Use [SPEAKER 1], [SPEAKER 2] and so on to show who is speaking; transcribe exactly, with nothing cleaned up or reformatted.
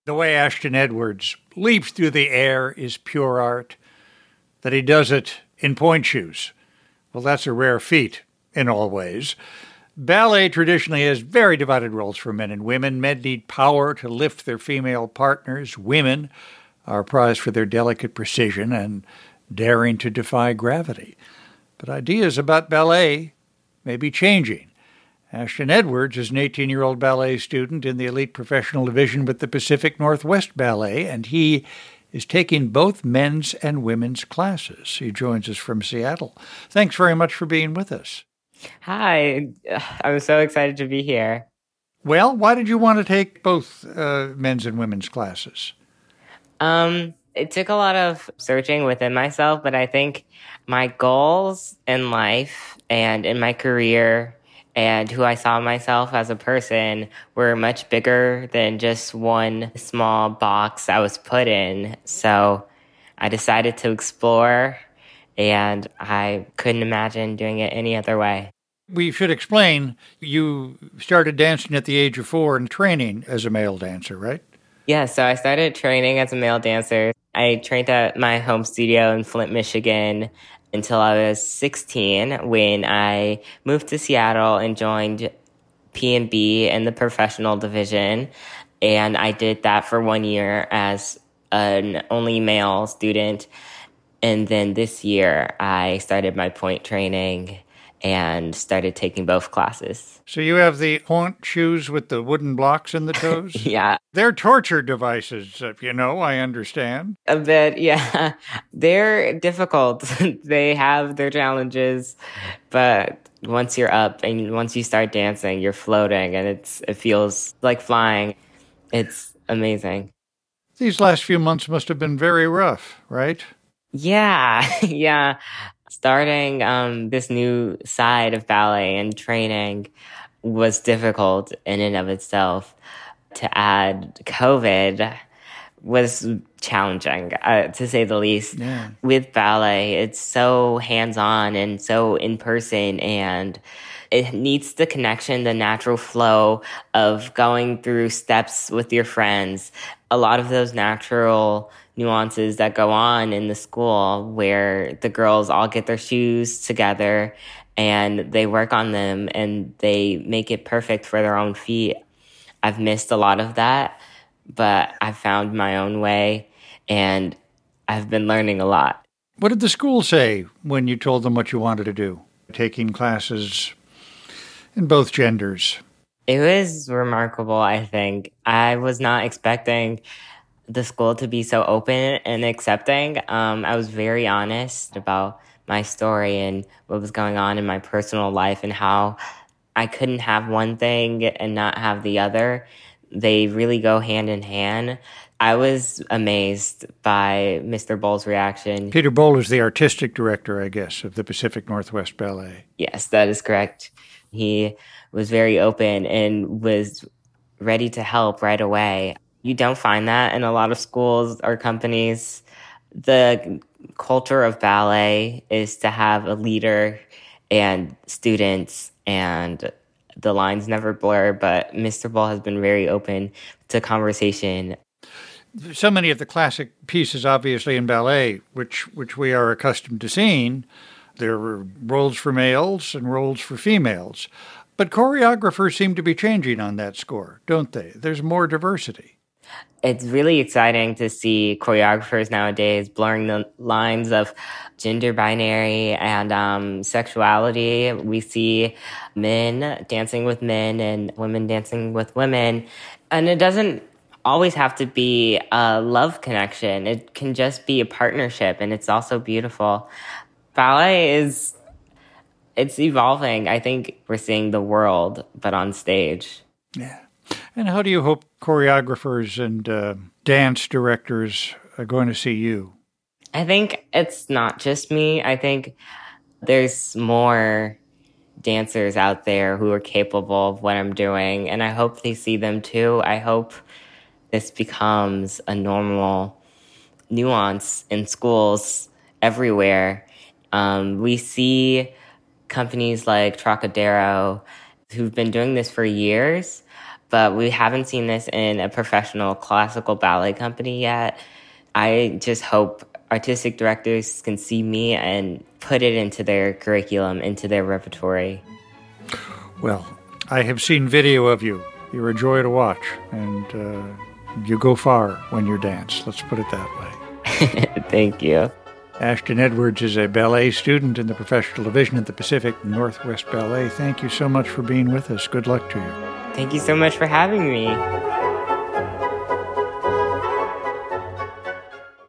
[SPEAKER 1] The way Ashton Edwards leaps through the air is pure art. That he does it in pointe shoes, well, that's a rare feat in all ways. Ballet traditionally has very divided roles for men and women. Men need power to lift their female partners. Women are prized for their delicate precision and daring to defy gravity. But ideas about ballet may be changing. Ashton Edwards is an eighteen-year-old ballet student in the elite professional division with the Pacific Northwest Ballet, and he is taking both men's and women's classes. He joins us from Seattle. Thanks very much for being with us.
[SPEAKER 2] Hi, I'm so excited to be here.
[SPEAKER 1] Well, why did you want to take both uh, men's and women's classes?
[SPEAKER 2] Um, it took a lot of searching within myself, but I think my goals in life and in my career and who I saw myself as a person were much bigger than just one small box I was put in. So I decided to explore, and I couldn't imagine doing it any other way.
[SPEAKER 1] We should explain, you started dancing at the age of four and training as a male dancer, right?
[SPEAKER 2] Yeah, so I started training as a male dancer. I trained at my home studio in Flint, Michigan, until I was sixteen, when I moved to Seattle and joined P and B in the professional division. And I did that for one year as an only male student. And then this year, I started my point training and started taking both classes.
[SPEAKER 1] So you have the pointe shoes with the wooden blocks in the toes?
[SPEAKER 2] Yeah.
[SPEAKER 1] They're torture devices, if you know, I understand.
[SPEAKER 2] A bit, yeah. They're difficult. They have their challenges, but once you're up and once you start dancing, you're floating, and it's it feels like flying. It's amazing.
[SPEAKER 1] These last few months must have been very rough, right?
[SPEAKER 2] Yeah, yeah. Starting um, this new side of ballet and training was difficult in and of itself. To add COVID was challenging, uh, to say the least.
[SPEAKER 1] Yeah.
[SPEAKER 2] With ballet, it's so hands-on and so in-person, and it needs the connection, the natural flow of going through steps with your friends. A lot of those natural nuances that go on in the school where the girls all get their shoes together and they work on them and they make it perfect for their own feet. I've missed a lot of that, but I've found my own way, and I've been learning a lot.
[SPEAKER 1] What did the school say when you told them what you wanted to do, taking classes in both genders?
[SPEAKER 2] It was remarkable, I think. I was not expecting the school to be so open and accepting. Um, I was very honest about my story and what was going on in my personal life and how I couldn't have one thing and not have the other. They really go hand in hand. I was amazed by Mister Boll's reaction.
[SPEAKER 1] Peter Boll is the artistic director, I guess, of the Pacific Northwest Ballet.
[SPEAKER 2] Yes, that is correct. He was very open and was ready to help right away. You don't find that in a lot of schools or companies. The culture of ballet is to have a leader and students, and the lines never blur, but Mister Boll has been very open to conversation.
[SPEAKER 1] So many of the classic pieces, obviously, in ballet, which which we are accustomed to seeing, there were roles for males and roles for females. But choreographers seem to be changing on that score, don't they? There's more diversity.
[SPEAKER 2] It's really exciting to see choreographers nowadays blurring the lines of gender binary and um, sexuality. We see men dancing with men and women dancing with women. And it doesn't always have to be a love connection. It can just be a partnership, and it's also beautiful. Ballet is, it's evolving. I think we're seeing the world, but on stage.
[SPEAKER 1] Yeah. And how do you hope choreographers and uh, dance directors are going to see you?
[SPEAKER 2] I think it's not just me. I think there's more dancers out there who are capable of what I'm doing, and I hope they see them too. I hope this becomes a normal nuance in schools everywhere. Um, we see companies like Trocadero who've been doing this for years, but we haven't seen this in a professional classical ballet company yet. I just hope artistic directors can see me and put it into their curriculum, into their repertory.
[SPEAKER 1] Well, I have seen video of you. You're a joy to watch, and uh, you go far when you dance. Let's put it that way.
[SPEAKER 2] Thank you.
[SPEAKER 1] Ashton Edwards is a ballet student in the professional division at the Pacific Northwest Ballet. Thank you so much for being with us. Good luck to you.
[SPEAKER 2] Thank you so much for having me.